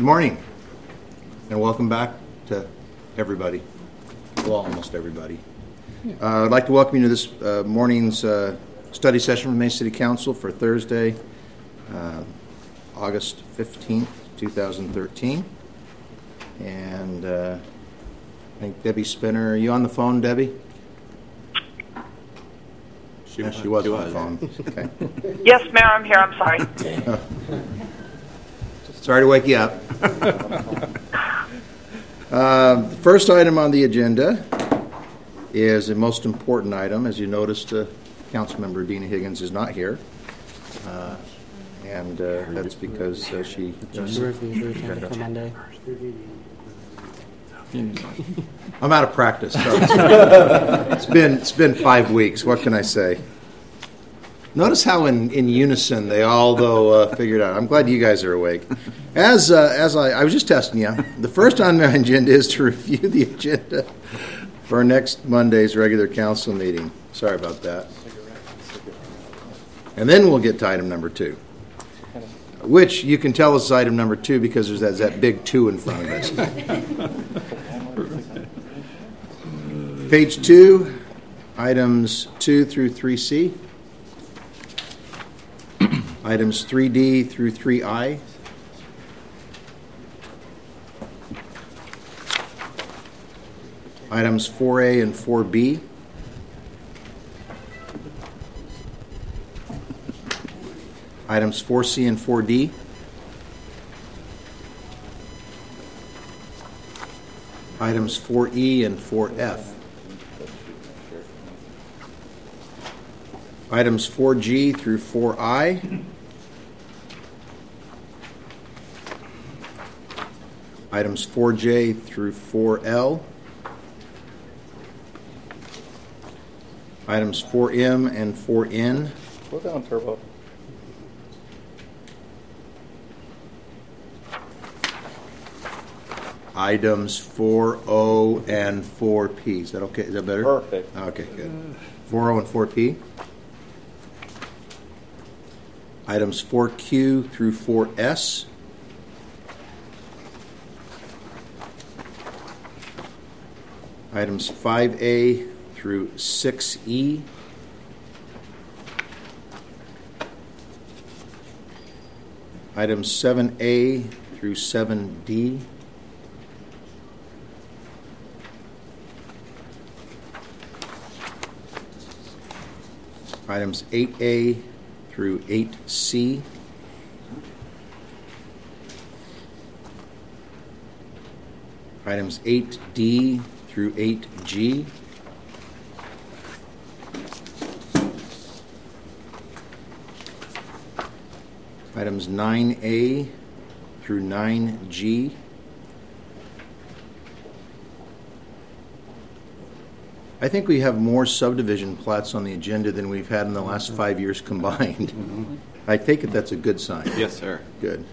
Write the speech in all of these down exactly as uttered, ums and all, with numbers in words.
Good morning, and welcome back to everybody. Well, almost everybody. Uh, I'd like to welcome you to this uh, morning's uh, study session from Mesa City Council for Thursday, uh, August fifteenth, twenty thirteen. And uh, I think Debbie Spinner, are you on the phone, Debbie? She, yeah, she was on the phone. Okay. Yes, Mayor, I'm here. I'm sorry. Oh. Sorry to wake you up. uh, the first item on the agenda is the most important item. As you noticed, uh, Councilmember Dina Higgins is not here. Uh, and uh, that's because uh, she... Did you review the agenda for Monday? I'm out of practice. So it's been it's been five weeks. What can I say? Notice how in, in unison they all though uh, figured out. I'm glad you guys are awake. As uh, as I, I was just testing you. The first on my agenda is to review the agenda for next Monday's regular council meeting. Sorry about that. And then we'll get to item number two, which you can tell is item number two because there's that, that big two in front of us. Page two, items two through three C. Items three D through three I. Items four A and four B. Items four C and four D. Items four E and four F. Items four G through four I. Items four J through four L. Items four M and four N. Slow down, Turbo. Items four O and four P. Is that okay? Is that better? Perfect. Okay, good. four O and four P. Items four Q through four S. Items five A through six E. Items seven A through seven D. Items eight A through eight C. Items eight D through eight G. Items nine A through nine G. I think we have more subdivision plats on the agenda than we've had in the last five years combined. Mm-hmm. I take it that's a good sign. Yes, sir. Good.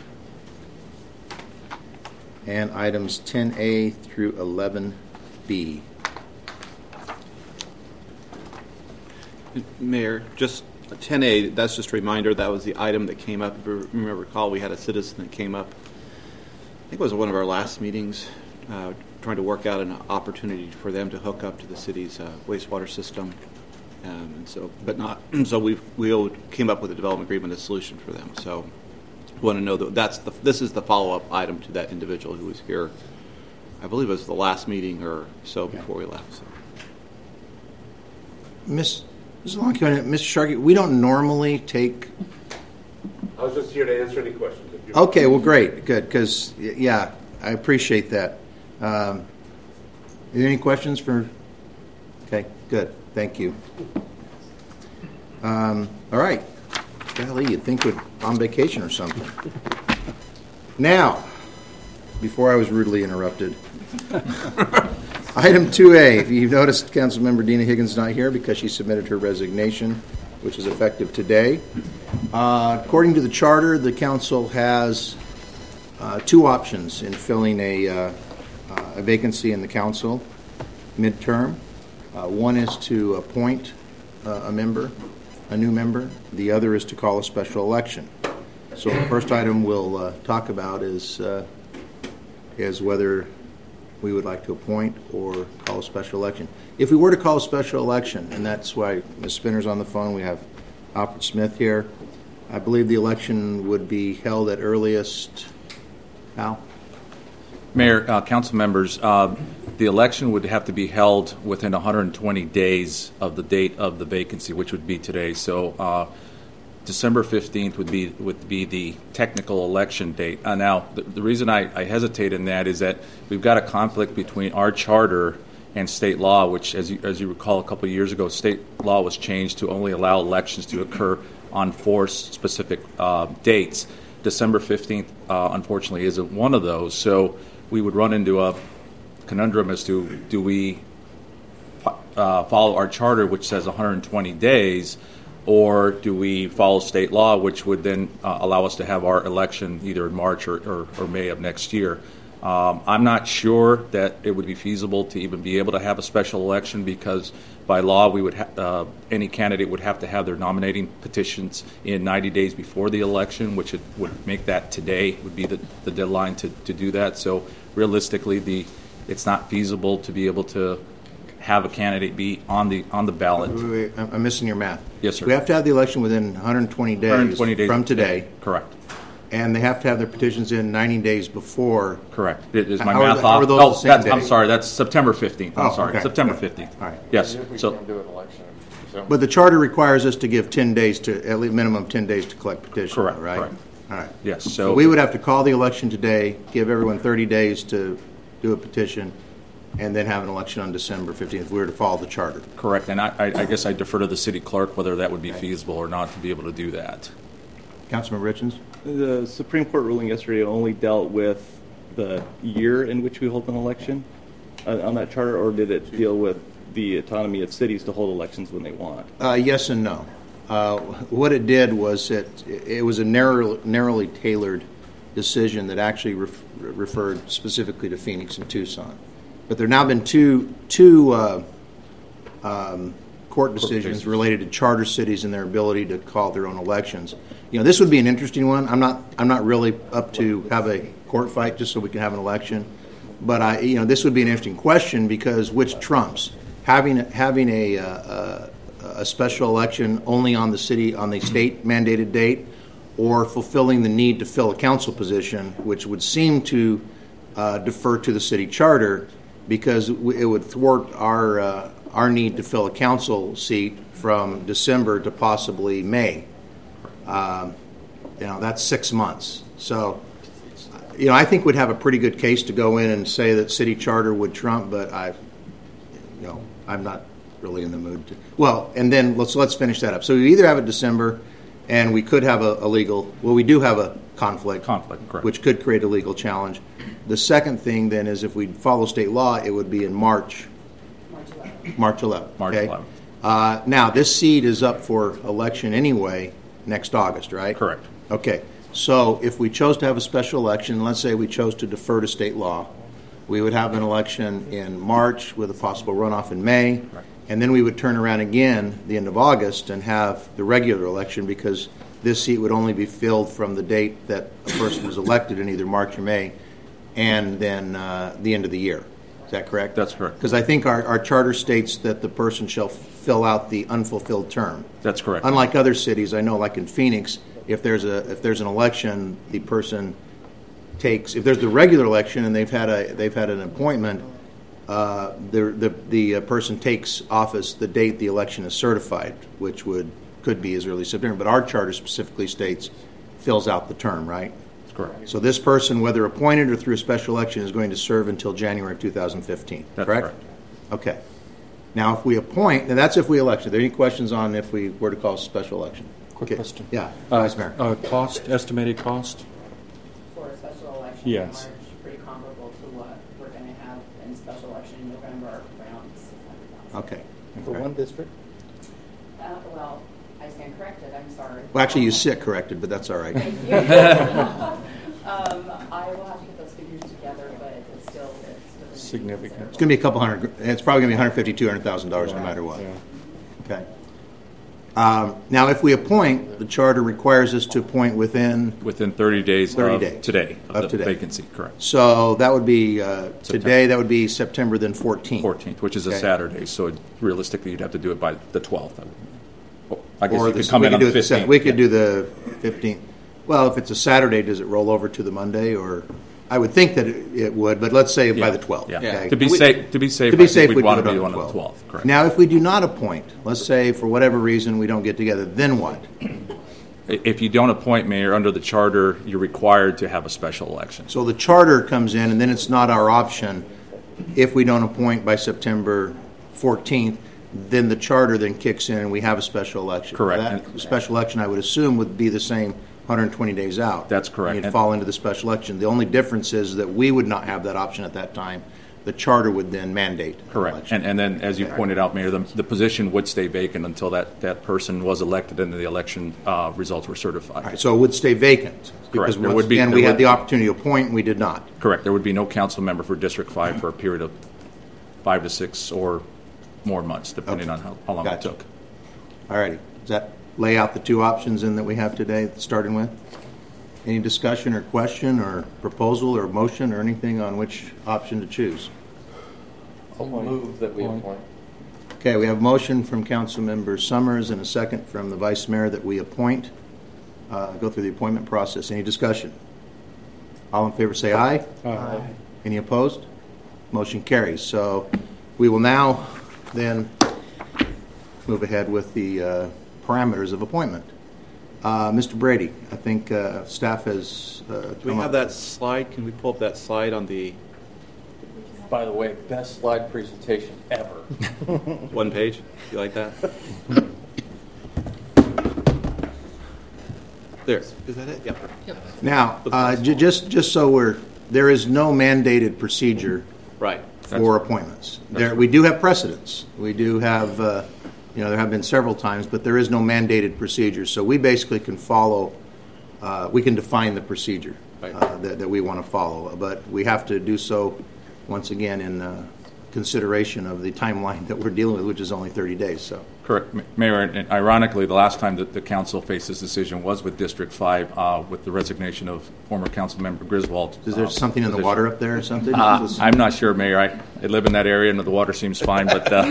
And items ten A through eleven B. Mayor, just ten A, that's just a reminder, that was the item that came up. If you remember, recall, we had a citizen that came up, I think it was one of our last meetings, uh, trying to work out an opportunity for them to hook up to the city's uh, wastewater system. Um, and so, but not, so we we came up with a development agreement, a solution for them. So I want to know that that's the, this is the follow-up item to that individual who was here. I believe it was the last meeting or so okay. before we left. So. Miss Mister Mister Sharkey, we don't normally take... I was just here to answer any questions. If okay, well, great. Good, because, yeah, I appreciate that. Um, are there any questions for... Okay, good. Thank you. Um, all right. Golly, you'd think we're on vacation or something. Now, before I was rudely interrupted, item two A. If you've noticed, Councilmember Dina Higgins is not here because she submitted her resignation, which is effective today. Uh, according to the charter, the council has uh, two options in filling a, uh, uh, a vacancy in the council midterm. Uh, one is to appoint uh, a member, a new member. The other is to call a special election. So the first item we'll uh, talk about is uh, is whether we would like to appoint or call a special election. If we were to call a special election, and that's why Miz Spinner's on the phone, we have Alfred Smith here, I believe the election would be held at earliest, Al? Mayor, uh, council members, uh, the election would have to be held within one hundred twenty days of the date of the vacancy, which would be today. So uh, December fifteenth would be would be the technical election date. Uh, now, the, the reason I, I hesitate in that is that we've got a conflict between our charter and state law, which, as you, as you recall, a couple of years ago, state law was changed to only allow elections to occur on four specific uh, dates. December fifteenth, uh, unfortunately, isn't one of those. So we would run into a conundrum as to do we uh, follow our charter, which says one hundred twenty days, or do we follow state law, which would then uh, allow us to have our election either in March or, or, or May of next year. Um, I'm not sure that it would be feasible to even be able to have a special election because by law we would ha- uh, any candidate would have to have their nominating petitions in ninety days before the election, which it would make that today would be the, the deadline to, to do that. So realistically, the it's not feasible to be able to have a candidate be on the on the ballot. Wait, wait, wait. I'm missing your math. Yes, sir. We have to have the election within one hundred twenty days, one hundred twenty days from today. Correct. And they have to have their petitions in ninety days before. Correct. It is my How are math the- how off. are those Oh, the same that's, I'm day? sorry. That's September fifteenth. I'm Oh, sorry. okay. September Good. fifteenth. All right. Yes. We So can't do an election in December. But the charter requires us to give ten days to, at least minimum ten days to collect petitions, Correct, right? correct. All right. yes. So So we would have to call the election today, give everyone thirty days to do a petition, and then have an election on December fifteenth if we were to follow the charter. correct. And I, I I guess I defer to the city clerk whether that would be feasible or not to be able to do that. Councilman Richens? The Supreme Court ruling yesterday only dealt with the year in which we hold an election uh, on that charter, or did it deal with the autonomy of cities to hold elections when they want? Uh, yes and no. Uh, what it did was it, it was a narrow, narrowly tailored decision that actually ref, referred specifically to Phoenix and Tucson. But there have now been two, two uh, um, court decisions related to charter cities and their ability to call their own elections. You know, this would be an interesting one. I'm not, I'm not really up to have a court fight just so we can have an election. But I, you know, this would be an interesting question because which trumps? Having having a a, a special election only on the city on the state mandated date, or fulfilling the need to fill a council position, which would seem to uh, defer to the city charter because it would thwart our uh, our need to fill a council seat from December to possibly May. Um, you know, that's six months. So, you know, I think we'd have a pretty good case to go in and say that city charter would trump, but I, you know, I'm not really in the mood to. Well, and then let's let's finish that up. So we either have it December, and we could have a, a legal. Well, we do have a conflict. Conflict, correct. Which could create a legal challenge. The second thing then is if we follow state law, it would be in March. March eleventh. March eleventh. March okay? eleventh. Uh, now this seat is up for election anyway next August, right? Correct. Okay. So if we chose to have a special election, let's say we chose to defer to state law, we would have an election in March with a possible runoff in May, Right. and then we would turn around again the end of August and have the regular election because this seat would only be filled from the date that a person was elected in either March or May, and then uh, the end of the year. Is that correct? That's correct. Because I think our, our charter states that the person shall fill out the unfulfilled term. That's correct. Unlike other cities, I know, like in Phoenix, if there's a if there's an election, the person takes. If there's the regular election and they've had a they've had an appointment, uh, the the the uh, person takes office the date the election is certified, which would could be as early as September. But our charter specifically states fills out the term, right? That's correct. So this person, whether appointed or through a special election, is going to serve until January of two thousand fifteen. That's correct? correct. Okay. Now, if we appoint, now that's if we elect. Are there any questions on if we were to call a special election? Quick Okay. question. Yeah, Uh, Vice Mayor. uh, cost, estimated cost? For a special election Yes. in March, pretty comparable to what we're going to have in special election in November, around six hundred thousand. Okay. For Okay. one district? Uh, well, I stand corrected, I'm sorry. Well, actually, you sit corrected, but that's all right. Thank you. um, I will have to get those figures together, but it's still, it's still Significant. It's going to be a couple hundred. It's probably going to be one hundred fifty, two hundred thousand dollars, no matter what. Yeah. Okay. Um, Now, if we appoint, the charter requires us to appoint within, Within thirty days thirty of days. today, Of of the today. vacancy, correct. so that would be, uh, today, that would be September then fourteenth. fourteenth, which is a Okay. Saturday, so realistically, you'd have to do it by the twelfth. I guess Or you the- could come we in could on do the it the se- fifteenth. We could do the fifteenth. Well, if it's a Saturday, does it roll over to the Monday, or, I would think that it it would, but let's say by the twelfth. Yeah, okay? to be We- safe, to be safe, To I be think safe, we'd we'd want do to it be on on the the twelfth. twelfth, correct. Now, if we do not appoint, let's say for whatever reason we don't get together, then what? If you don't appoint mayor under the charter, you're required to have a special election. So the charter comes in, and then it's not our option. If we don't appoint by September fourteenth, then the charter then kicks in, and we have a special election. Correct. That special election, I would assume, would be the same one hundred twenty days out. That's correct. And you'd And- fall into the special election. The only difference is that we would not have that option at that time. The charter would then mandate. an Correct. election. And, and then, as you Okay. pointed out, Mayor, the, the position would stay vacant until that, that person was elected and the election uh, results were certified. All right, so it would stay vacant. Because There once would be- again, there we had would- the opportunity to appoint, and we did not. Correct. There would be no council member for District Five for a period of five to six or more months, depending Okay. on how, how long it Gotcha. took. All righty. Does that lay out the two options in that we have today, starting with? Any discussion or question or proposal or motion or anything on which option to choose? I'll move that we appoint. Okay, we have a motion from Councilmember Summers and a second from the Vice Mayor that we appoint, uh, go through the appointment process. Any discussion? All in favor say aye. Aye. Any opposed? Motion carries. So we will now then move ahead with the uh, parameters of appointment. Uh, Mister Brady, I think uh, staff has uh, Do we come have up- that slide? Can we pull up that slide on the By the way, best slide presentation ever. one page? You like that? There. Is that it? Yep. Now, uh, ju- just, just so we're, there is no mandated procedure Right. for appointments. There, we do have precedents. We do have, uh, you know, there have been several times, but there is no mandated procedure. So we basically can follow, uh, we can define the procedure Right. uh, that, that we want to follow. But we have to do so, once again, in uh, consideration of the timeline that we're dealing with, which is only thirty days, so. Correct, Ma- Mayor. And ironically, the last time that the council faced this decision was with District Five, uh, with the resignation of former council member Griswold. Is there uh, something in the position. water up there or something? Uh, Just- I'm not sure, Mayor. I, I live in that area and the water seems fine, but uh,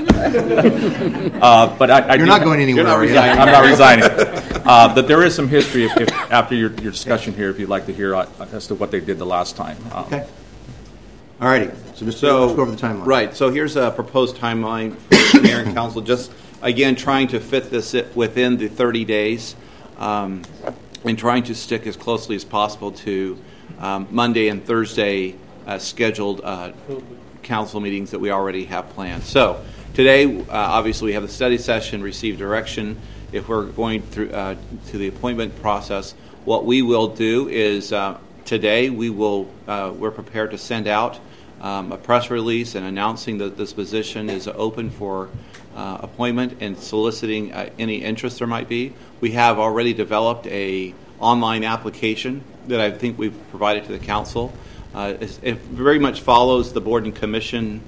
uh, but I, I You're do- not going anywhere, not are you? resigning. I'm not resigning. Uh, but there is some history, if, if, after your, your discussion here, if you'd like to hear uh, as to what they did the last time. Um, Okay. All righty. So, Mister So, let's go over the timeline. Right. So here's a proposed timeline for mayor and council. Just again, trying to fit this i- within the thirty days, um, and trying to stick as closely as possible to um, Monday and Thursday uh, scheduled uh, council meetings that we already have planned. So today, uh, obviously, we have the study session, receive direction. If we're going through uh, to the appointment process, what we will do is uh, today we will uh, we're prepared to send out um, a press release and announcing that this position is open for uh, appointment and soliciting uh, any interest there might be. We have already developed a online application that I think we've provided to the council. Uh, it's- it very much follows the board and commission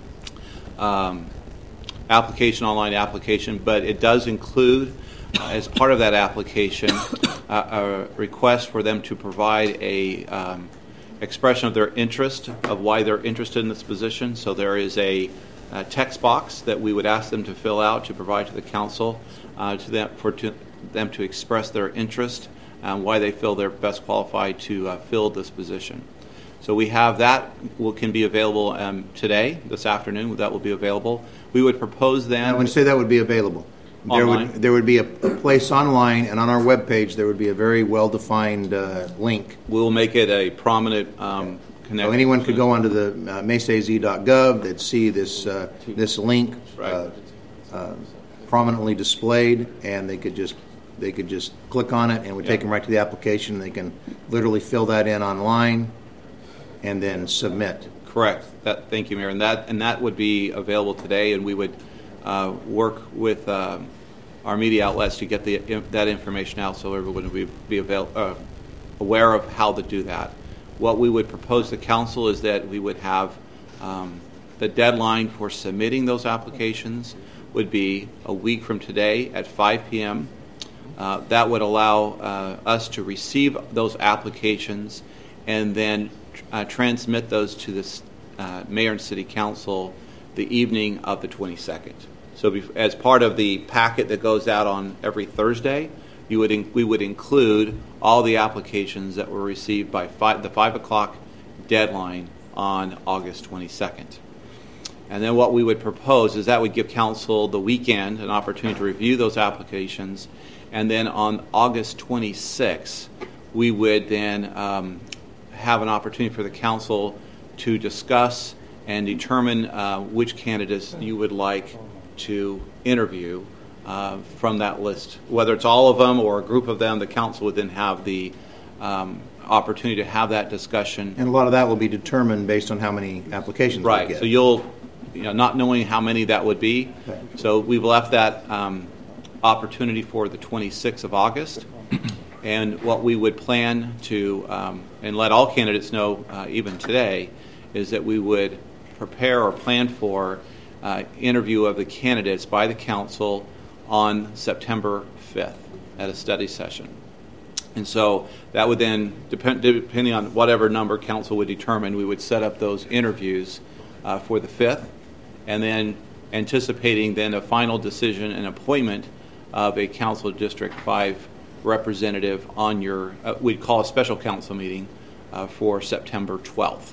um, application, online application, but it does include, uh, as part of that application, uh, a request for them to provide a um, expression of their interest, of why they're interested in this position. So there is a, a text box that we would ask them to fill out to provide to the council, uh, to them for to, them to express their interest and why they feel they're best qualified to uh, fill this position. So we have that will, can be available um, today, this afternoon. That will be available. We would propose then. Now, when you say that would be available, there Online. would there would be a, a place online, and on our webpage there would be a very well-defined uh, link. We'll make it a prominent um, connection. So anyone could go onto the uh, mesa a z dot gov. They'd see this uh, this link uh, uh, prominently displayed, and they could just they could just click on it, and it would take them right to the application. They can literally fill that in online, and then submit. Correct. That, thank you, Mayor. And that and that would be available today, and we would uh, work with um, our media outlets to get the that information out, so everyone would be, be avail, uh, aware of how to do that. What we would propose to council is that we would have um, the deadline for submitting those applications would be a week from today at five p.m. Uh, that would allow uh, us to receive those applications and then uh, transmit those to the uh, mayor and city council the evening of the twenty-second. So bef- as part of the packet that goes out on every Thursday, you would in- we would include all the applications that were received by five, the five o'clock deadline on August twenty-second. And then what we would propose is that would give council the weekend an opportunity to review those applications. And then on August twenty-sixth, we would then um, have an opportunity for the council to discuss and determine uh, which candidates you would like to interview uh, from that list. Whether it's all of them or a group of them, the council would then have the um, opportunity to have that discussion. And a lot of that will be determined based on how many applications we Right. get. So you'll, you know, not knowing how many that would be. Okay. So we've left that um, opportunity for the twenty-sixth of August. And what we would plan to, um, and let all candidates know uh, even today, is that we would prepare or plan for uh, interview of the candidates by the council on September fifth at a study session. And so that would then, depend, depending on whatever number council would determine, we would set up those interviews uh, for the fifth, and then anticipating then a final decision and appointment of a council District five representative on your, uh, we'd call a special council meeting uh, for September twelfth.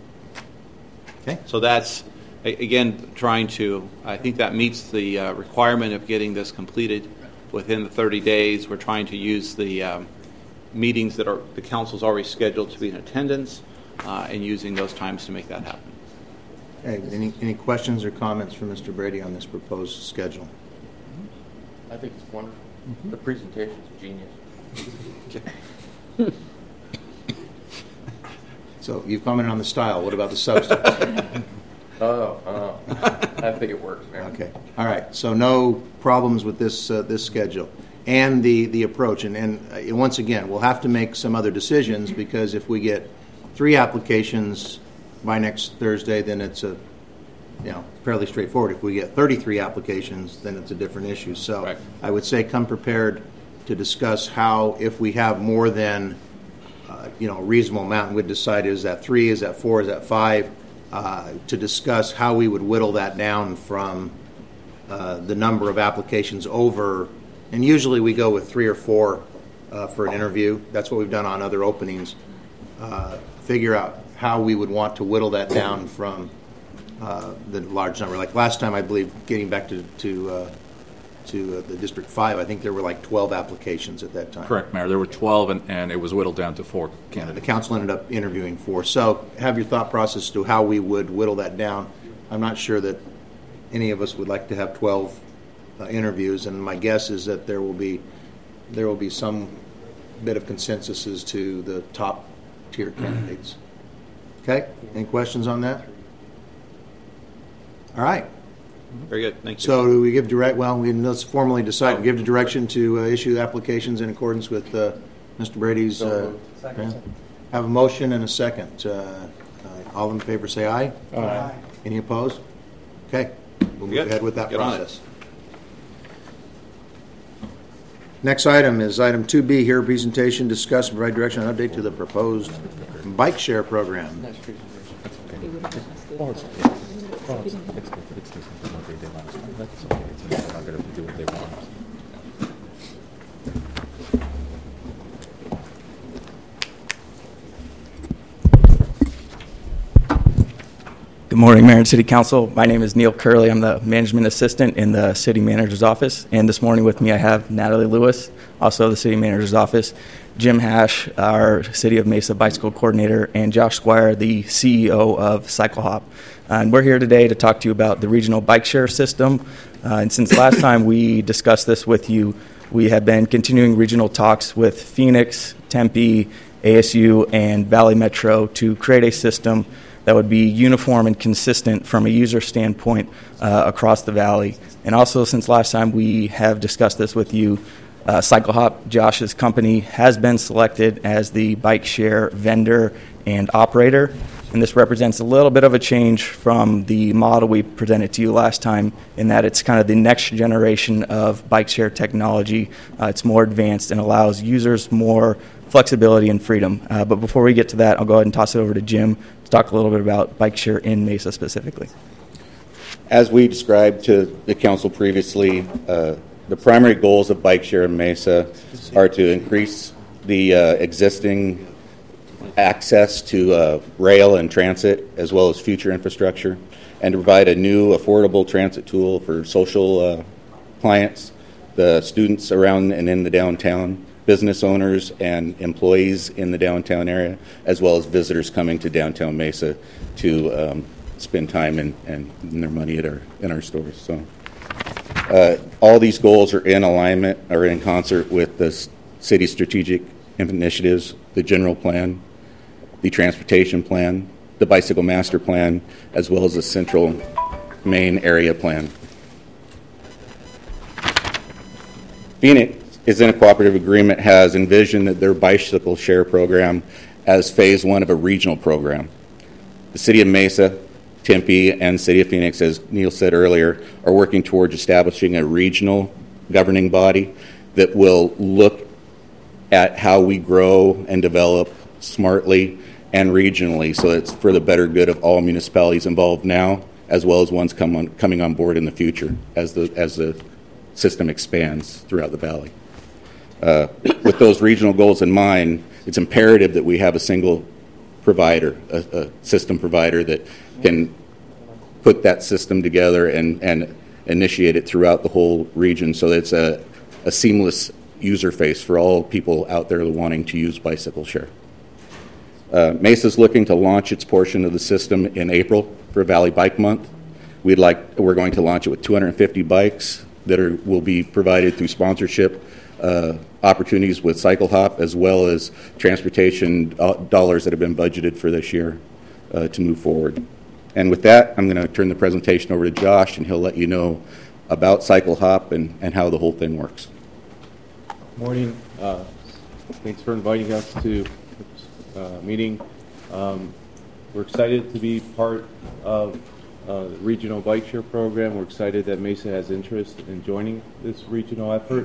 Okay. So that's, a- again, trying to, I think that meets the uh, requirement of getting this completed within the thirty days. We're trying to use the um, meetings that are the council's already scheduled to be in attendance uh, and using those times to make that happen. Okay, any, any questions or comments from Mister Brady on this proposed schedule? I think it's wonderful. The presentation's genius. Okay. So you've commented on the style. What about the substance? Oh, oh. I think it works, man. Okay. All right. So no problems with this uh, this schedule and the, the approach. And, and uh, once again, we'll have to make some other decisions, because if we get three applications by next Thursday, then it's a you know fairly straightforward. If we get thirty-three applications, then it's a different issue. So Right. I would say come prepared to discuss how, if we have more than uh, you know a reasonable amount, and we'd decide is that three, is that four, is that five. Uh, to discuss how we would whittle that down from uh, the number of applications over, and usually we go with three or four uh, for an interview. That's what we've done on other openings. Uh, figure out how we would want to whittle that down from uh, the large number. Like last time, I believe, getting back to to, uh, to uh, the District five, I think there were like twelve applications at that time. Correct, Mayor. There were twelve, and, and it was whittled down to four The candidates. council ended up interviewing four. So have your thought process to how we would whittle that down. I'm not sure that any of us would like to have twelve uh, interviews, and my guess is that there will be there will be some bit of consensus as to the top tier candidates. Okay? Any questions on that? All right. Very good. Thank you. So do we give direct, well, we, let's formally decide, we give the direction to uh, issue the applications in accordance with uh, Mister Brady's. Uh, grant. Have a motion and a second. Uh, uh, all in favor say aye. Aye. Any opposed? Okay. We'll move Good. ahead with that Get on it. process. Next item is item two B, here presentation, discuss and provide direction and update to the proposed bike share program. Nice presentation. Oh, it's, yeah. Oh, it's, it's, it's, it's different than what they did last time. That's okay. It's, they're not going to do what they want. Good morning, Mayor and City Council. My name is Neil Curley. I'm the management assistant in the city manager's office. And this morning with me I have Natalie Lewis, also the city manager's office, Jim Hash, our City of Mesa bicycle coordinator, and Josh Squire, the C E O of CycleHop. Uh, and we're here today to talk to you about the regional bike share system. Uh, and since last time we discussed this with you, we have been continuing regional talks with Phoenix, Tempe, A S U, and Valley Metro to create a system that would be uniform and consistent from a user standpoint uh, across the valley. And also, since last time we have discussed this with you, uh, CycleHop, Josh's company, has been selected as the bike share vendor and operator. And this represents a little bit of a change from the model we presented to you last time, in that it's kind of the next generation of bike share technology. Uh, it's more advanced and allows users more flexibility and freedom. Uh, but before we get to that, I'll go ahead and toss it over to Jim to talk a little bit about bike share in Mesa specifically. As we described to the council previously, uh, the primary goals of bike share in Mesa are to increase the uh, existing access to uh, rail and transit, as well as future infrastructure, and to provide a new affordable transit tool for social uh, clients, the students around and in the downtown, business owners and employees in the downtown area, as well as visitors coming to downtown Mesa to um, spend time and, and their money at our in our stores. So uh, all these goals are in alignment or in concert with the city's strategic initiatives, the general plan, the transportation plan, the bicycle master plan, as well as the central main area plan. Phoenix is in a cooperative agreement, has envisioned their bicycle share program as phase one of a regional program. The City of Mesa, Tempe, and City of Phoenix, as Neil said earlier, are working towards establishing a regional governing body that will look at how we grow and develop smartly and regionally, so it's for the better good of all municipalities involved now, as well as ones come on, coming on board in the future as the as the system expands throughout the valley. Uh, with those regional goals in mind, it's imperative that we have a single provider, a, a system provider that can put that system together and, and initiate it throughout the whole region, so that it's a, a seamless user face for all people out there wanting to use bicycle share. Uh, Mesa's looking to launch its portion of the system in April for Valley Bike Month. We'd like, we're going to launch it with two hundred fifty bikes that are, will be provided through sponsorship uh, opportunities with Cycle Hop, as well as transportation uh, dollars that have been budgeted for this year uh, to move forward. And with that, I'm going to turn the presentation over to Josh, and he'll let you know about Cycle Hop and, and how the whole thing works. Morning. Uh, thanks for inviting us to Uh, meeting. Um, we're excited to be part of uh, the regional bike share program. We're excited that Mesa has interest in joining this regional effort,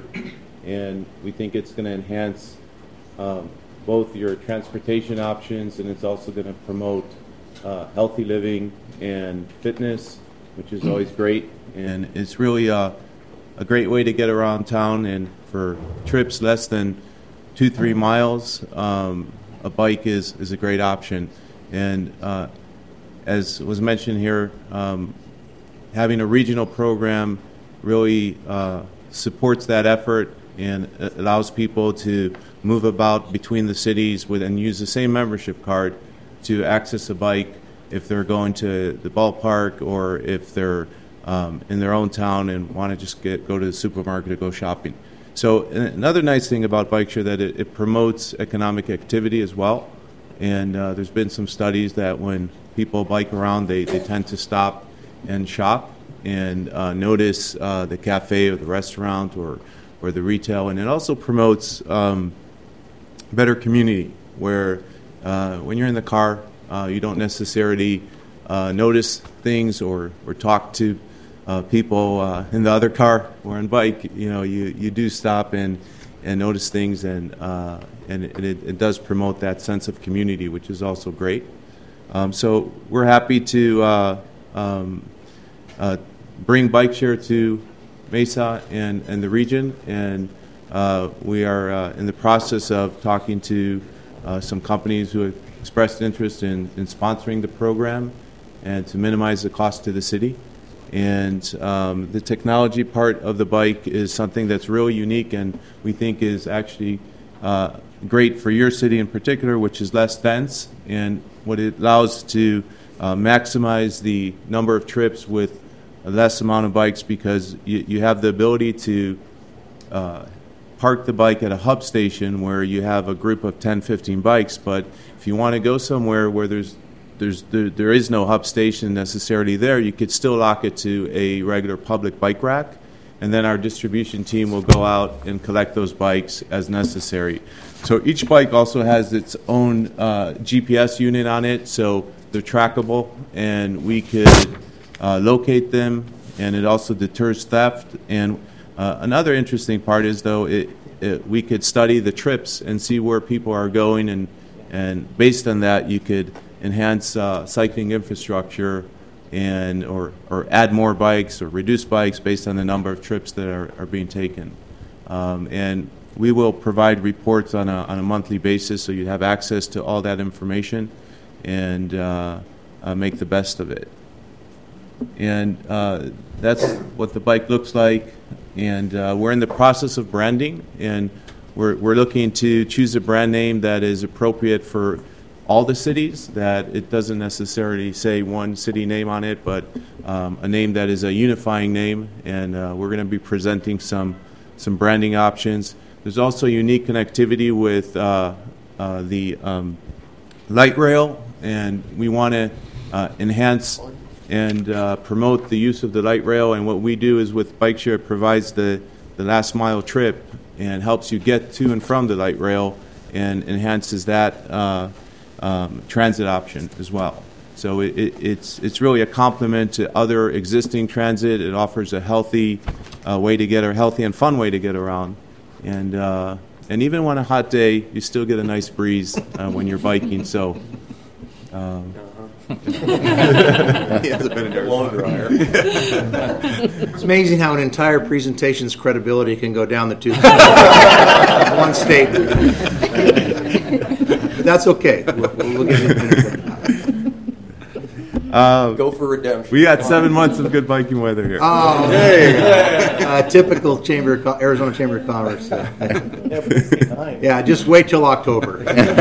and we think it's going to enhance um, both your transportation options, and it's also going to promote uh, healthy living and fitness, which is always great. And it's really a, a great way to get around town, and for trips less than two, three miles, um, a bike is, is a great option. And uh, as was mentioned here, um, having a regional program really uh, supports that effort and allows people to move about between the cities with and use the same membership card to access a bike if they're going to the ballpark, or if they're um, in their own town and want to just get go to the supermarket or go shopping. So another nice thing about bike share that it, it promotes economic activity as well. And uh, there's been some studies that when people bike around, they, they tend to stop and shop and uh, notice uh, the cafe or the restaurant or, or the retail. And it also promotes um, better community, where uh, when you're in the car, uh, you don't necessarily uh, notice things or, or talk to Uh, people uh, in the other car or on bike. You know, you, you do stop and, and notice things, and uh, and it, it does promote that sense of community, which is also great. Um, so we're happy to uh, um, uh, bring bike share to Mesa and, and the region, and uh, we are uh, in the process of talking to uh, some companies who have expressed interest in, in sponsoring the program and to minimize the cost to the city. And um, the technology part of the bike is something that's really unique, and we think is actually uh, great for your city in particular, which is less dense, and what it allows to uh, maximize the number of trips with a less amount of bikes, because you, you have the ability to uh, park the bike at a hub station where you have a group of ten, fifteen bikes, but if you want to go somewhere where there's There's, there, there is no hub station necessarily there, you could still lock it to a regular public bike rack, and then our distribution team will go out and collect those bikes as necessary. So each bike also has its own uh, G P S unit on it, so they're trackable, and we could uh, locate them, and it also deters theft. And uh, another interesting part is, though, it, it, we could study the trips and see where people are going, and, and based on that, you could enhance uh, cycling infrastructure and or, or add more bikes or reduce bikes based on the number of trips that are, are being taken. Um, and we will provide reports on a, on a monthly basis, so you have access to all that information and uh, uh, make the best of it. And uh, that's what the bike looks like. And uh, we're in the process of branding, and we're, we're looking to choose a brand name that is appropriate for all the cities, that it doesn't necessarily say one city name on it, but um, a name that is a unifying name. And uh, we're going to be presenting some some branding options. There's also unique connectivity with uh, uh, the um, light rail, and we want to uh, enhance and uh, promote the use of the light rail. And what we do is with BikeShare, it provides the, the last mile trip and helps you get to and from the light rail and enhances that uh, um, transit option as well. So it, it, it's it's really a complement to other existing transit. It offers a healthy uh, way to get a healthy and fun way to get around, and uh, and even on a hot day, you still get a nice breeze uh, when you're biking. So. Um, he hasn't been in Arizona. It's amazing how an entire presentation's credibility can go down the tube. One statement. But that's okay. We'll, we'll get into it. Uh, Go for redemption. We got seven months of good biking weather here. Oh, there you go. Uh, typical Chamber of Co- Arizona Chamber of Commerce. Yeah, just wait till October.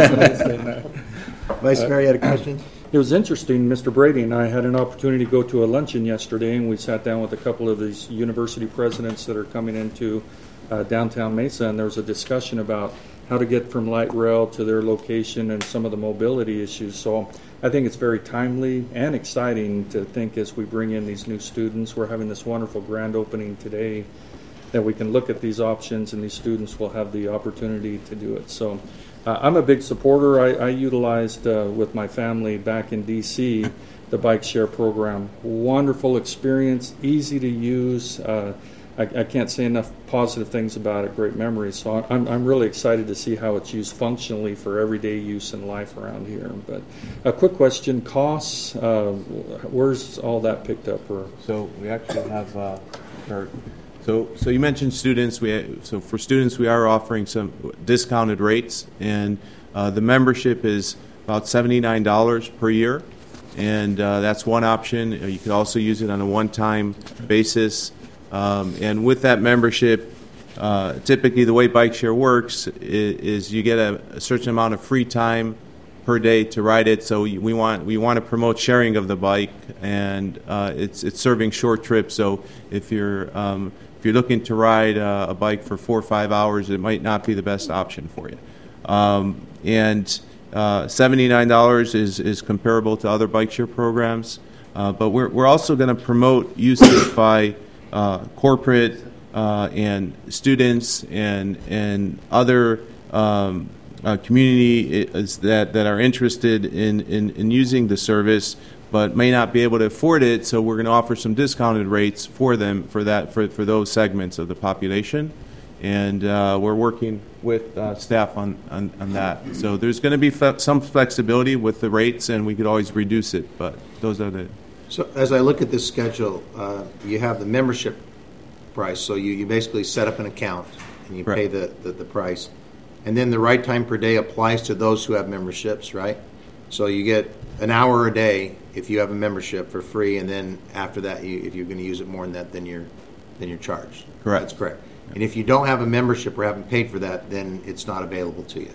Vice Mayor, you had a question? It was interesting. Mister Brady and I had an opportunity to go to a luncheon yesterday, and we sat down with a couple of these university presidents that are coming into uh, downtown Mesa, and there was a discussion about how to get from light rail to their location and some of the mobility issues. So I think it's very timely and exciting to think as we bring in these new students. We're having this wonderful grand opening today that we can look at these options, and these students will have the opportunity to do it. So uh, I'm a big supporter. I, I utilized uh, with my family back in D C the BikeShare program. Wonderful experience, easy to use. Uh, I, I can't say enough positive things about it, great memories. So I'm, I'm really excited to see how it's used functionally for everyday use in life around here. But a quick question, costs, uh, where's all that picked up? Or? So we actually have, uh, our, so so you mentioned students. We So for students, we are offering some discounted rates, and uh, the membership is about seventy-nine dollars per year, and uh, that's one option. You could also use it on a one-time basis. Um, and with that membership, uh, typically the way BikeShare works is, is you get a, a certain amount of free time per day to ride it. So we want we want to promote sharing of the bike, and uh, it's it's serving short trips. So if you're um, if you're looking to ride uh, a bike for four or five hours, it might not be the best option for you. Um, and uh, seventy-nine dollars is is comparable to other BikeShare programs, uh, but we're we're also going to promote usage by Uh, corporate uh, and students and and other um, uh, community is that, that are interested in, in, in using the service but may not be able to afford it. So we're going to offer some discounted rates for them for that for, for those segments of the population, and uh, we're working with uh, staff on, on, on that. So there's going to be fe- some flexibility with the rates, and we could always reduce it. But those are the So as I look at this schedule, uh, you have the membership price. So you, you basically set up an account and you right. pay the, the, the price. And then the ride time per day applies to those who have memberships, right? So you get an hour a day if you have a membership for free, and then after that, you, if you're going to use it more than that, then you're then you're charged. Correct. That's correct. And if you don't have a membership or haven't paid for that, then it's not available to you.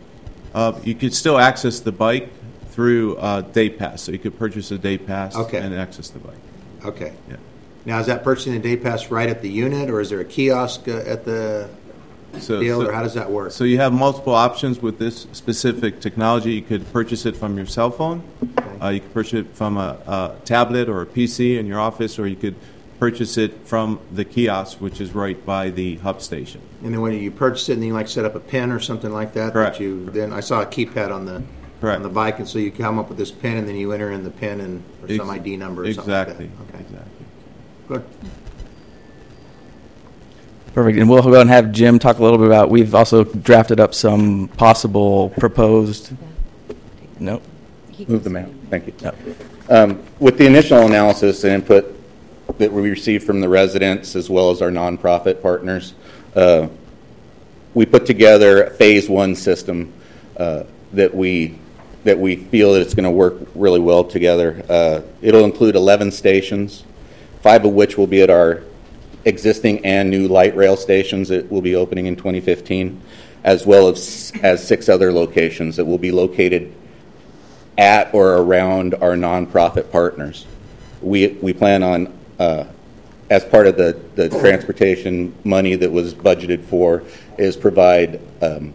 Uh, you could still access the bike through uh, Day Pass, so you could purchase a Day Pass okay. and access the bike. Okay. Yeah. Now, is that purchasing a Day Pass right at the unit, or is there a kiosk uh, at the so, deal, so, or how does that work? So you have multiple options with this specific technology. You could purchase it from your cell phone. Okay. Uh, you could purchase it from a, a tablet or a P C in your office, or you could purchase it from the kiosk, which is right by the hub station. And then when you purchase it, and then you like set up a pin or something like that. Correct. That you then I saw a keypad on the Correct. on the bike, and so you come up with this pin, and then you enter in the pin and or some Ex- I D number or exactly. something like that. Okay. Exactly. Good. Perfect. And we'll go and have Jim talk a little bit about, we've also drafted up some possible proposed, no? Move them out. Thank you. No. Um, with the initial analysis and input that we received from the residents as well as our nonprofit partners, uh, we put together a phase one system uh, that we that we feel that it's going to work really well together. Uh, it'll include eleven stations, five of which will be at our existing and new light rail stations that will be opening in twenty fifteen, as well as as six other locations that will be located at or around our nonprofit partners. We we plan on, uh, as part of the, the transportation money that was budgeted for, is provide, um,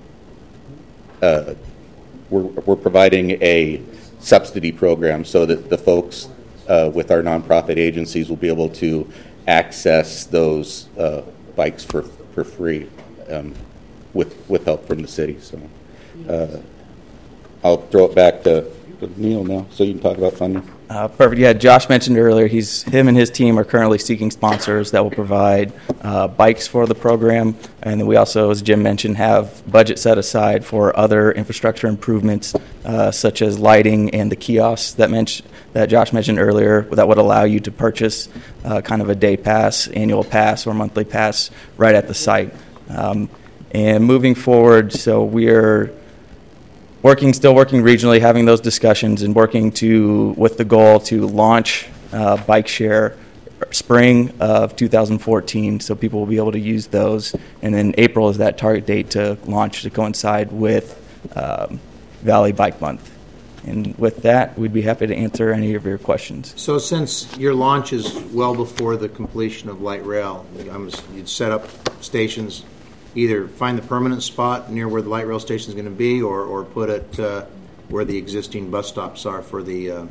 uh, we're, we're providing a subsidy program so that the folks uh, with our nonprofit agencies will be able to access those uh, bikes for, for free um, with, with help from the city. So uh, I'll throw it back to Neil now, so you can talk about funding. Uh, perfect. Yeah, Josh mentioned earlier, he's him and his team are currently seeking sponsors that will provide uh, bikes for the program, and then we also, as Jim mentioned, have budget set aside for other infrastructure improvements, uh, such as lighting and the kiosks that mentioned that Josh mentioned earlier, that would allow you to purchase uh, kind of a day pass, annual pass, or monthly pass right at the site. Um, and moving forward, so we're Working, still working regionally, having those discussions, and working to with the goal to launch uh, bike share spring of two thousand fourteen, so people will be able to use those. And then April is that target date to launch to coincide with um, Valley Bike Month. And with that, we'd be happy to answer any of your questions. So since your launch is well before the completion of light rail, I'm, you'd set up stations, either find the permanent spot near where the light rail station is going to be, or, or put it uh, where the existing bus stops are for the uh,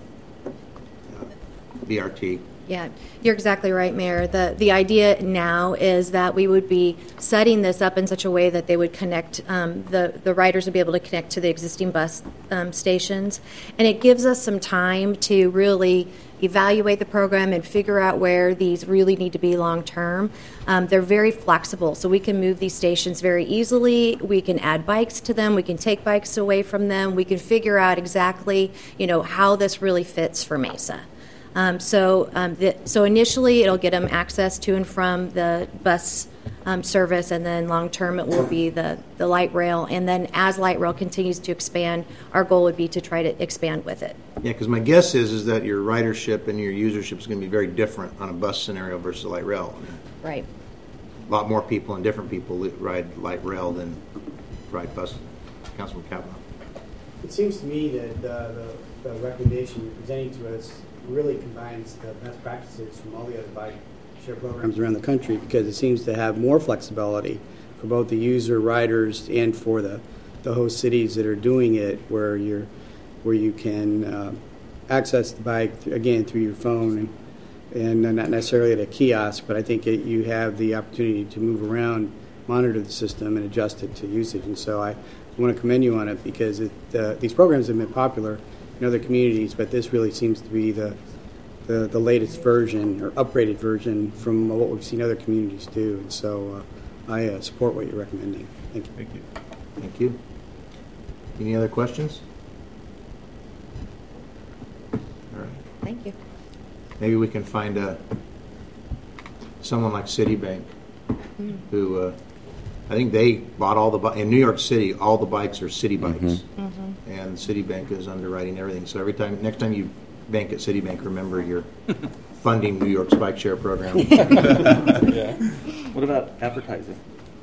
uh, B R T. Yeah, you're exactly right, Mayor. The the idea now is that we would be setting this up in such a way that they would connect, um, the, the riders would be able to connect to the existing bus um, stations. And it gives us some time to really evaluate the program and figure out where these really need to be long term. Um, they're very flexible, so we can move these stations very easily. We can add bikes to them. We can take bikes away from them. We can figure out exactly, you know, how this really fits for Mesa. Um, so, um, the, so initially, it'll get them access to and from the bus um, service, and then long term, it will be the, the light rail. And then, as light rail continues to expand, our goal would be to try to expand with it. Yeah, because my guess is is that your ridership and your usership is going to be very different on a bus scenario versus a light rail. Right. A lot more people and different people ride light rail than ride bus. Councilman Kavanaugh. It seems to me that the, the, the recommendation you're presenting to us really combines the best practices from all the other bike share programs around the country, because it seems to have more flexibility for both the user, riders, and for the, the host cities that are doing it, where you're where you can uh, access the bike again through your phone, and, and not necessarily at a kiosk, but I think it, you have the opportunity to move around, monitor the system, and adjust it to usage. And so I want to commend you on it, because it, uh, these programs have been popular in other communities, but this really seems to be the, the the latest version or upgraded version from what we've seen other communities do. And so uh, I uh, support what you're recommending. Thank you. Thank you. Thank you. Any other questions? All right. Thank you. Maybe we can find a someone like Citibank, mm. who uh, I think they bought all the bi- in New York City. All the bikes are city bikes. Mm-hmm. Mm-hmm. And Citibank is underwriting everything. So every time, next time you bank at Citibank, remember you're funding New York's bike share program. Yeah. What about advertising?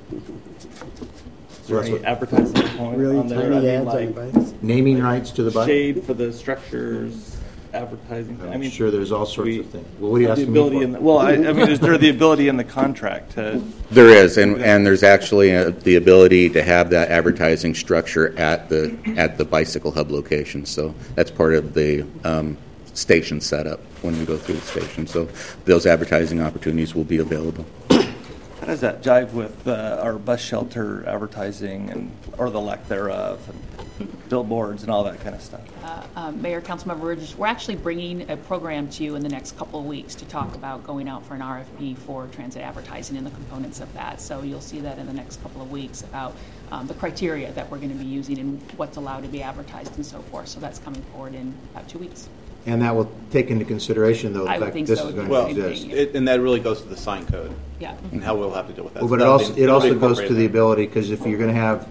Is there any advertising component really on there? tiny I mean, ads like on the bikes? Naming rights to the bike? Shade for the structures, advertising. I'm I mean, sure there's all sorts we, of things. Well, what are you the asking ability me for? in the, well, I, I mean, is there the ability in the contract to... There is, and, and there's actually uh the ability to have that advertising structure at the at the Bicycle Hub location. So that's part of the um, station setup when we go through the station. So those advertising opportunities will be available. How does that jive with uh, our bus shelter advertising and or the lack thereof, and billboards and all that kind of stuff? Uh, uh, Mayor, Councilmember, we're, just, we're actually bringing a program to you in the next couple of weeks to talk about going out for an R F P for transit advertising and the components of that. So you'll see that in the next couple of weeks about um, the criteria that we're going to be using and what's allowed to be advertised and so forth. So that's coming forward in about two weeks. And that will take into consideration, though, the I would fact think this so. is going Well, to exist. it, and that really goes to the sign code. Yeah. And how we'll have to deal with that. Well, So but it that'll also be- it that'll be also goes to incorporated the in. ability, because if you're going to have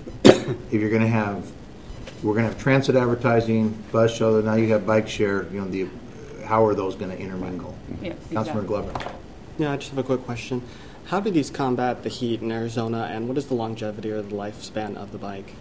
if you're going to have we're going to have transit advertising, bus shelter. Now you have bike share. You know, the how are those going to intermingle? Yeah, Councilman exactly. Glover. Yeah, I just have a quick question. How do these combat the heat in Arizona, and what is the longevity or the lifespan of the bike?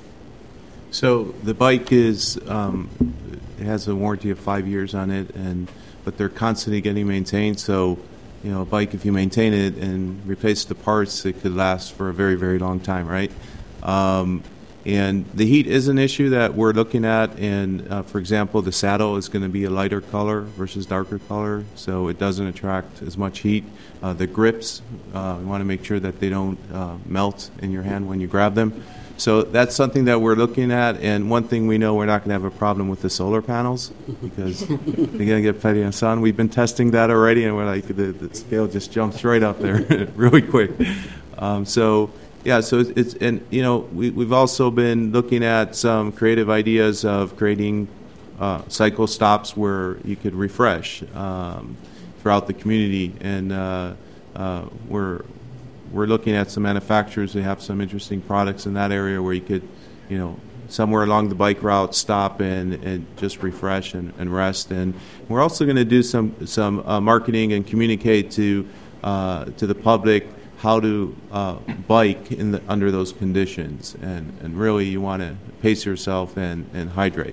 So the bike is um, it has a warranty of five years on it, and but they're constantly getting maintained. So, you know, a bike, if you maintain it and replace the parts, it could last for a very, very long time, right? Um, and the heat is an issue that we're looking at. And uh, for example, the saddle is going to be a lighter color versus darker color, so it doesn't attract as much heat. Uh, the grips, uh, we want to make sure that they don't uh, melt in your hand when you grab them. So that's something that we're looking at, and one thing we know, we're not going to have a problem with the solar panels because they're going to get plenty of sun. We've been testing that already, and we're like, the, the scale just jumps right up there really quick. Um, so, yeah, so it's, it's and you know, we, we've also been looking at some creative ideas of creating uh, cycle stops where you could refresh um, throughout the community, and uh, uh, we're We're looking at some manufacturers who have some interesting products in that area where you could, you know, somewhere along the bike route stop and, and just refresh and, and rest. And we're also going to do some some uh, marketing and communicate to uh, to the public how to uh, bike in the, under those conditions. And, and really, you want to pace yourself and, and hydrate.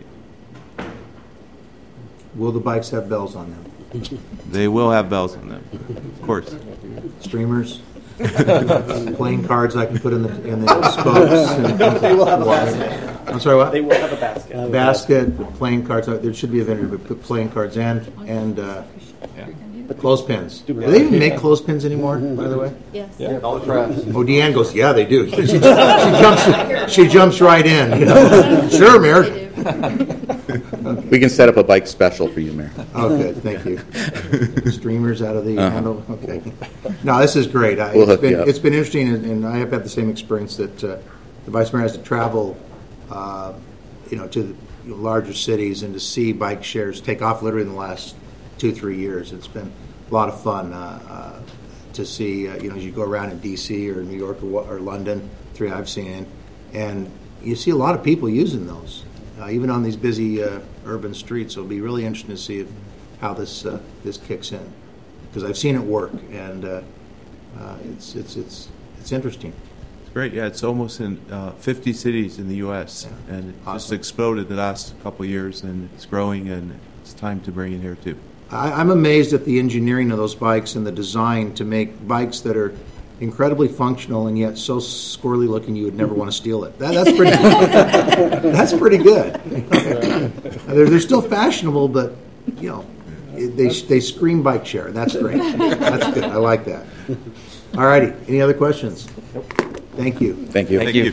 Will the bikes have bells on them? They will have bells on them, of course. Streamers? Playing cards I can put in the in the spokes. And, They will have a basket. I'm sorry, what? They will have a basket. A basket, playing cards. There should be a vendor to put playing cards and and uh, clothespins. Do they even make clothespins anymore? By the way. Yes. Yeah. All the crafts. Oh, Deanne goes, yeah, they do. she, she jumps. She jumps right in. You know? Sure, Mayor. We can set up a bike special for you, Mayor. Oh, good. Thank you. Streamers out of the uh-huh. handle. Okay. No, this is great. I, We'll it's hook been you up. it's been interesting, and, and I have had the same experience that uh, the vice mayor has to travel, uh, you know, to the larger cities and to see bike shares take off literally in the last two three years. It's been a lot of fun uh, uh, to see. Uh, you know, as you go around in D C or New York or, or London, three I've seen, and you see a lot of people using those. Uh, even on these busy uh, urban streets, it'll be really interesting to see if, how this uh, this kicks in, because I've seen it work, and uh, uh, it's it's it's it's interesting. It's great. Yeah, it's almost in uh, fifty cities in the U S Yeah. and it Awesome. just exploded the last couple of years, and it's growing, and it's time to bring it here too. I, I'm amazed at the engineering of those bikes and the design to make bikes that are incredibly functional and yet so squirrely looking you would never want to steal it. That, that's pretty. That's pretty good. they're, they're still fashionable, but you know, they they scream bike share. That's great. That's good. I like that. All righty. Any other questions? Thank you. Thank you. Thank you.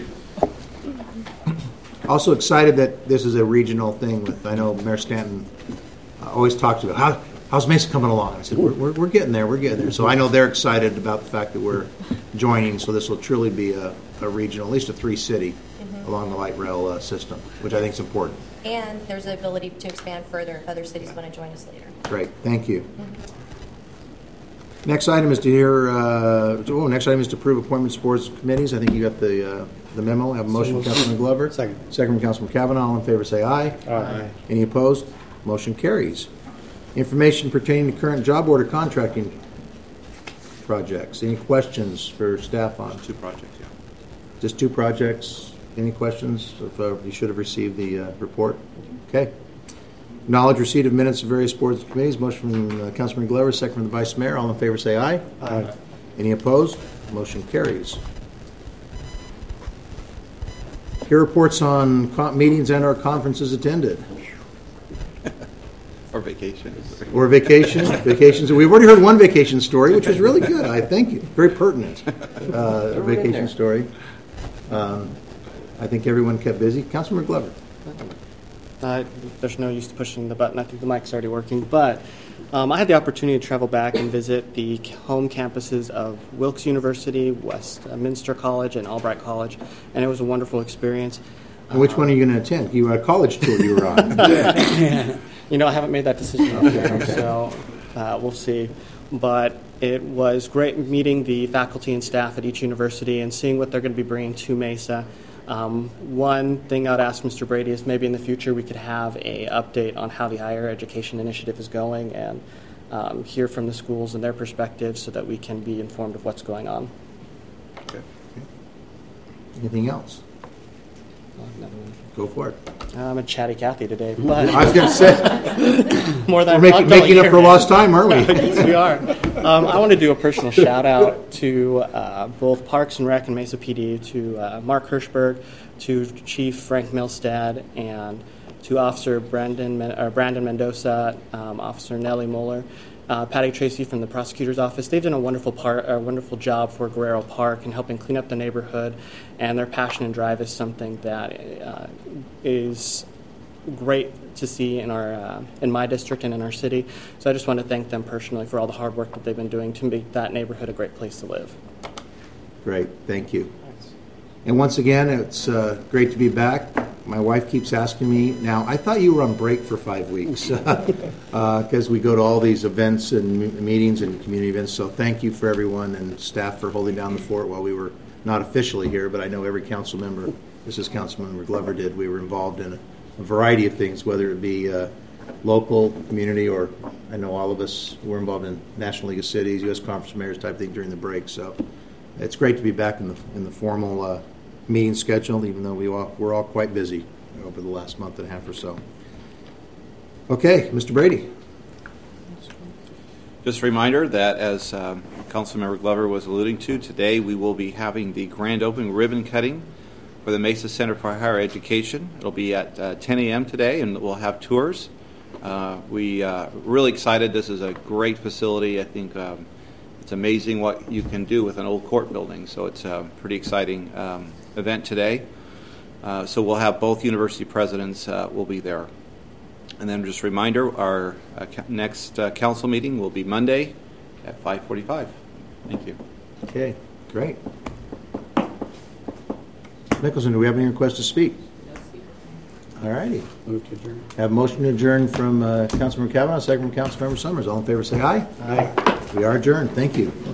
Also excited that this is a regional thing. With I know Mayor Stanton uh, always talks about how. How's Mesa coming along? I said, we're, we're, we're getting there, we're getting there. So I know they're excited about the fact that we're joining, so this will truly be a, a regional, at least a three-city mm-hmm. along the light rail uh, system, which I think is important. And there's the ability to expand further if other cities want to join us later. Great, thank you. Mm-hmm. Next item is to hear, uh, oh, next item is to approve appointments, boards, and committees. I think you got the uh, the memo. I have a motion from Councilman Glover. Second. Second from Councilman Kavanaugh. All in favor say aye. Aye. Any opposed? Motion carries. Information pertaining to current job order contracting projects. Any questions for staff on? Two projects, yeah. Just two projects. Any questions? If, uh, you should have received the uh, report. Okay. Acknowledge receipt of minutes of various boards and committees. Motion from uh, Councilman Glover, second from the Vice Mayor. All in favor say aye. Aye. Any opposed? Motion carries. Here reports on con- meetings and or conferences attended. Our vacation. Or vacation, vacations. We've already heard one vacation story, which was really good. I thank you. Very pertinent uh, vacation story. Um, I think everyone kept busy. Councilmember Glover. Uh, there's no use to pushing the button. I think the mic's already working. But um, I had the opportunity to travel back and visit the home campuses of Wilkes University, Westminster College, and Albright College, and it was a wonderful experience. And which um, one are you going to attend? You were a college tour you were on. You know, I haven't made that decision yet, so uh, we'll see. But it was great meeting the faculty and staff at each university and seeing what they're going to be bringing to Mesa. Um, one thing I'd ask Mister Brady is maybe in the future we could have a update on how the higher education initiative is going and um, hear from the schools and their perspectives so that we can be informed of what's going on. Okay. Anything else? Go for it. I'm a chatty Cathy today, but I was going to say more than we're making, making up for lost time, aren't we? Yes, we are. Um, I want to do a personal shout out to uh, both Parks and Rec and Mesa P D, to uh, Mark Hirschberg, to Chief Frank Milstad, and to Officer Brandon uh, Brandon Mendoza, um, Officer Nellie Mueller. Uh, Patty Tracy from the prosecutor's office. They've done a wonderful part, a wonderful job for Guerrero Park and helping clean up the neighborhood. And their passion and drive is something that uh, is great to see in our uh, in my district and in our city. So I just want to thank them personally for all the hard work that they've been doing to make that neighborhood a great place to live. Great, thank you. And once again, it's uh, great to be back. My wife keeps asking me, now, I thought you were on break for five weeks because uh, we go to all these events and m- meetings and community events. So thank you for everyone and staff for holding down the fort while we were not officially here, but I know every council member, this is Councilmember Glover did, we were involved in a, a variety of things, whether it be uh, local, community, or I know all of us were involved in National League of Cities, U S Conference of Mayors type thing during the break. So it's great to be back in the in the formal uh, meeting schedule, even though we all, we're all quite busy over the last month and a half or so. Okay, Mister Brady. Just a reminder that, as um, Councilmember Glover was alluding to, today we will be having the grand opening ribbon cutting for the Mesa Center for Higher Education. It'll be at uh, ten a.m. today, and we'll have tours. Uh, we uh, really excited. This is a great facility. I think um, it's amazing what you can do with an old court building. So it's a pretty exciting um, event today. Uh, so we'll have both university presidents uh, will be there. And then just a reminder, our uh, ca- next uh, council meeting will be Monday at five forty-five. Thank you. Okay, great. Nicholson, do we have any requests to speak? No, Speaker. All righty. Move to adjourn. Have a motion to adjourn from uh, Councilmember Kavanaugh, second from Councilmember Summers. All in favor say aye. Aye. We are adjourned. Thank you.